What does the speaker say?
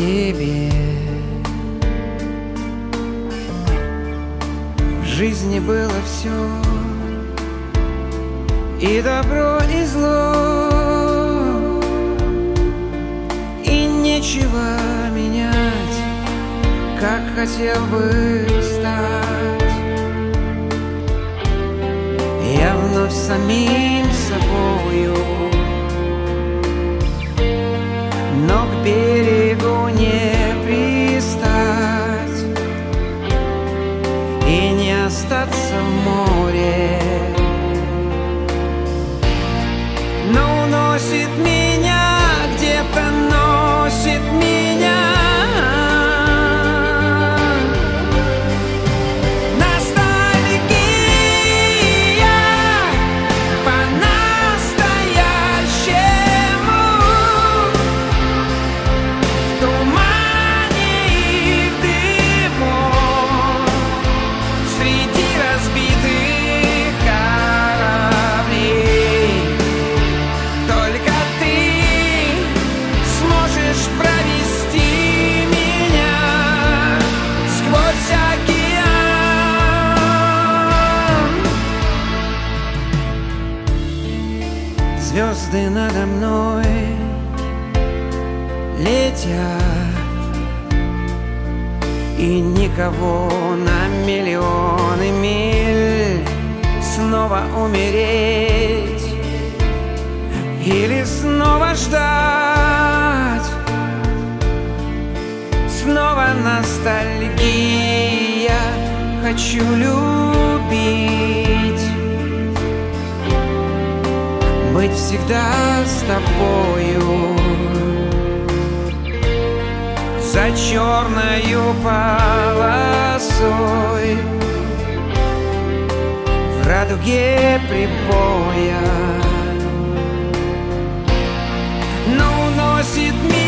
тебе. В жизни было все, и добро, и зло, и нечего менять, как хотел бы стать. Я вновь самим собою, но к берегу не пристать и не остаться в море. Но уносит меня, где-то носит меня. Звезды надо мной летят, и никого на миллионы миль. Снова умереть или снова ждать? Снова ностальгия, хочу любить, быть всегда с тобою. За черною полосой в радуге прибоя. Но уносит меня